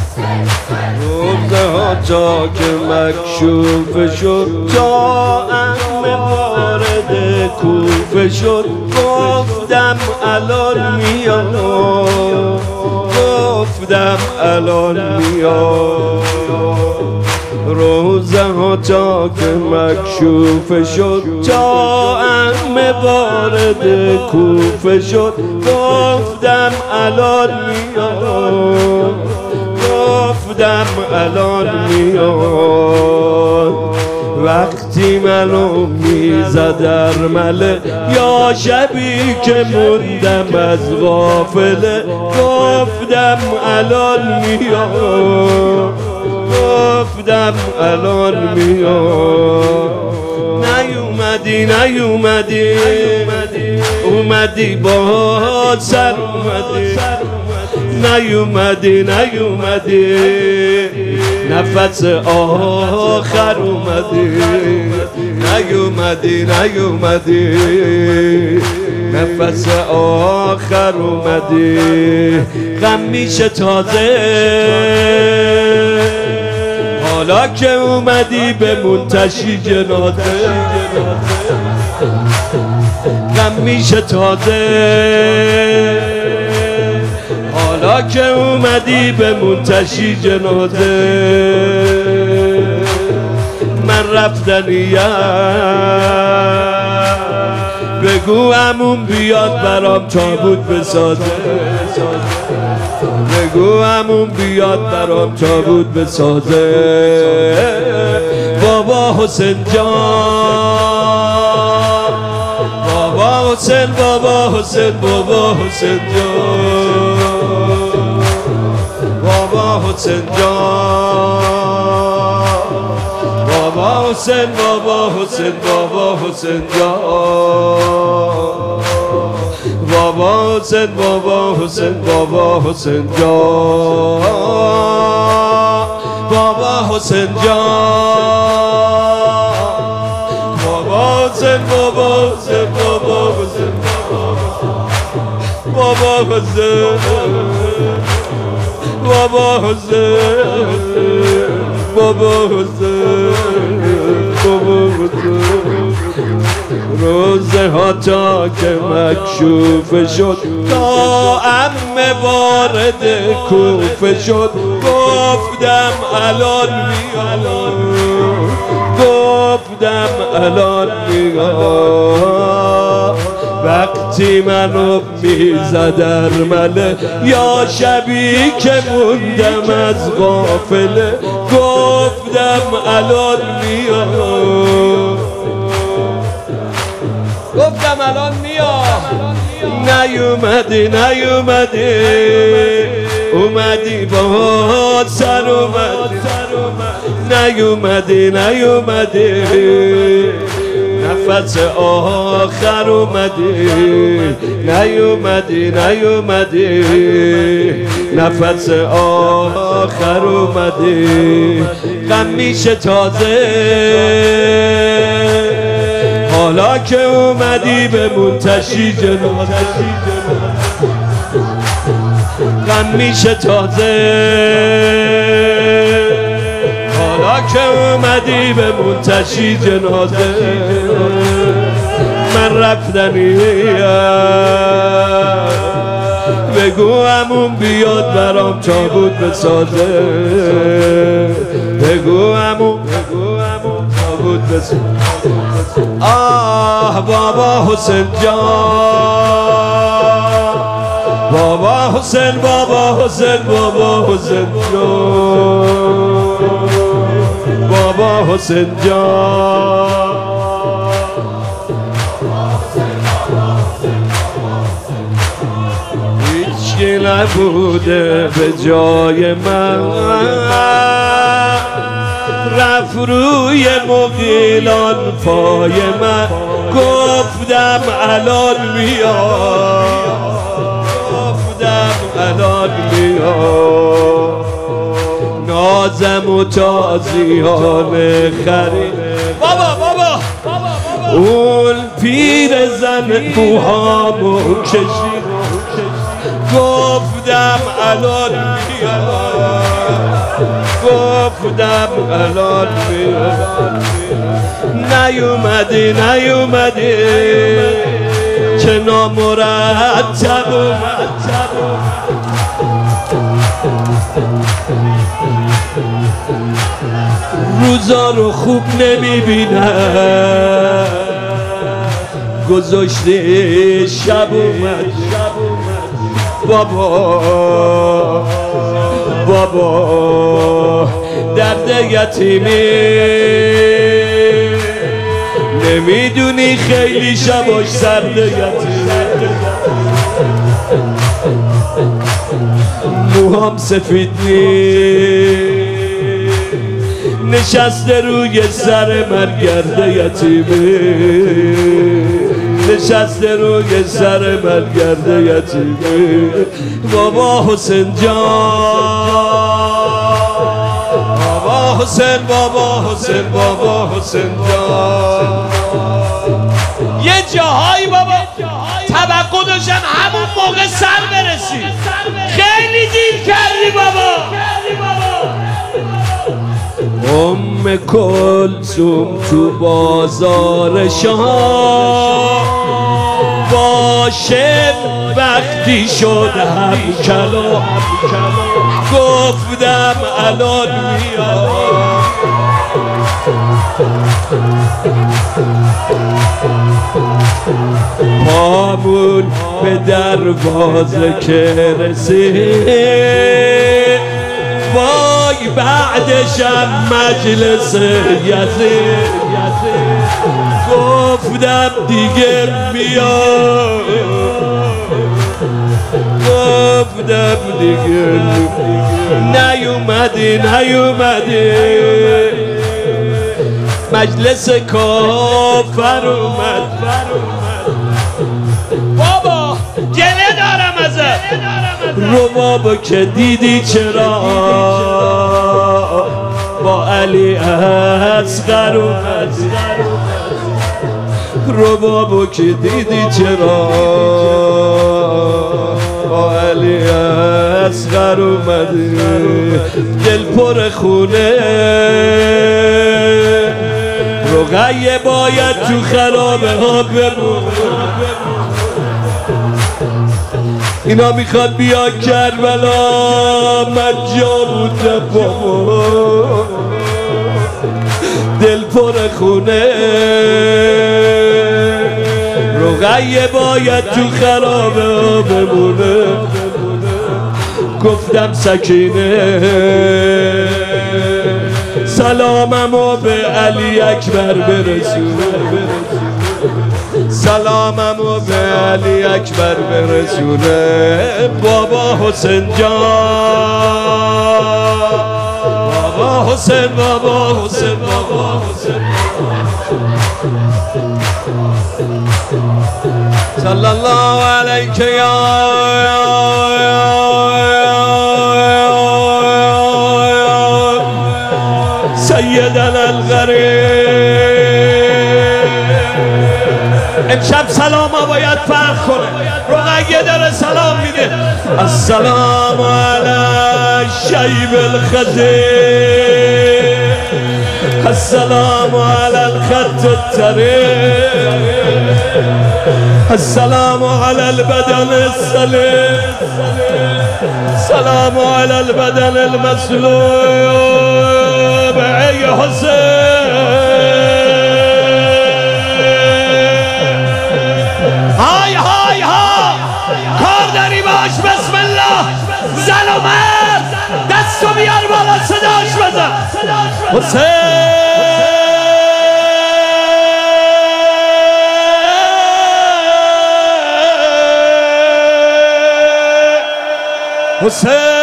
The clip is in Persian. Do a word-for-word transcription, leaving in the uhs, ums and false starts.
روزه ها تا که مکشوف شد تا عمه وارد کوفه شد گفتم الان میاد گفتم الان میاد روزه ها تا که مکشوف شد تا عمه وارد کوفه شد گفتم الان میاد گفتم الان میاد وقتی منو میزد ارمله یا شبی که موندم از غافله گفتم الان میاد گفتم الان میاد نیومدی نیومدی اومدی با سر اومدی نیومدی نیومدی نفس آخر اومدی نیومدی نیومدی نفس آخر اومدی غم میشه تازه حالا که اومدی به منتشی جنازه غم میشه تازه حالا که اومدی به منتشی جنازه من رفتنیم بگو عموم بیاد برام تابوت بسازه بگو عموم بیاد برام تابوت بسازه بابا حسین جان بابا حسین بابا حسین بابا حسین جان بابا حسین جان بابا حسین بابا حسین بابا حسین جان بابا حسین بابا حسین بابا حسین جان بابا حسین جان بابا حسین بابا حسین بابا حسین بابا حسین بابا حسین بابا حسین بابا حسین روزه ها تا که مکشوف شد تا عمه وارد کوفه شد گفتم الان میاد گفتم الان میاد وقتی منو میزد ارمله یا شبی که موندم از غافله گفتم الان میاد گفتم الان میاد نیومدی نیومدی اومدی با سر اومدی نیومدی نیومدی نفس آخر اومدی نیومدی نیومدی نفس آخر اومدی غم میشه تازه حالا که اومدی به منتشی جنازه غم میشه تازه حالا که اومدی به منتشی جنازه من رفتنیم بگو عموم بیاد برام تابوت بسازه بگو عموم بگو عموم تابوت بسازه آه بابا حسین جان بابا حسین بابا حسین بابا حسین جان بابا حسین جان هیچکی نبوده به جای من رفت روی مغیلان پای من گفتم الان میاد گفتم الان میاد نازم و تازیانه خرید بابا بابا اون پیر زن موهامو کشید گفتم الان میاد گفتم الان میاد نیومدی نیومدی که نامرتب اومد روزا رو خوب نمیبینم گذاشته شب اومد بابا بابا درد یتیمی نمیدونی خیلی شباش سرد یتیمی موهام سفید نی نشسته روی سر من گرد یتیمی نشسته روی سر من گرد یتیمی بابا حسین جان بابا حسین بابا حسین بابا حسین جان یه جاهایی بابا توقع داشتم همون موقع سر برسی خیلی دیر کردی بابا ام کلثوم تو بازار شام باشه وقتی شد هم کلام گفتم الان میاد پامون به دروازه که رسید وای بعدشم مجلس یزید گفتم دیگه میاد گفتم دیگه نیومدی نیومدی مجلس کافر اومد بابا گله دارم ازت رو بابا که دیدی چرا با علی اصغر اومد رو بابا که دیدی چرا با علی اصغر اومدی دل پر خونه رقیه باید تو خرابه ها بمونه اینا میخواد بیا کربلا من جا بودم بابا دل پر خونه رقیه باید تو خرابه ها بمونه گفتم سکینه سلاممو به علی اکبر برسونه سلاممو به علی اکبر برسونه بابا حسین جان بابا حسین بابا حسین بابا حسین صلی الله علیک یا سیدنا الغریب امشب سلام ها باید فرق کنه رقیه داره سلام میده السلام علی شیب الخزیر السلام علی الخط الطریق السلام علی البدن السلیم السلام علی البدن المسلوب ای حسین های های ها کار داری باش بسم الله زن و مرد دستو بیار بالا صداش بزن حسین حسین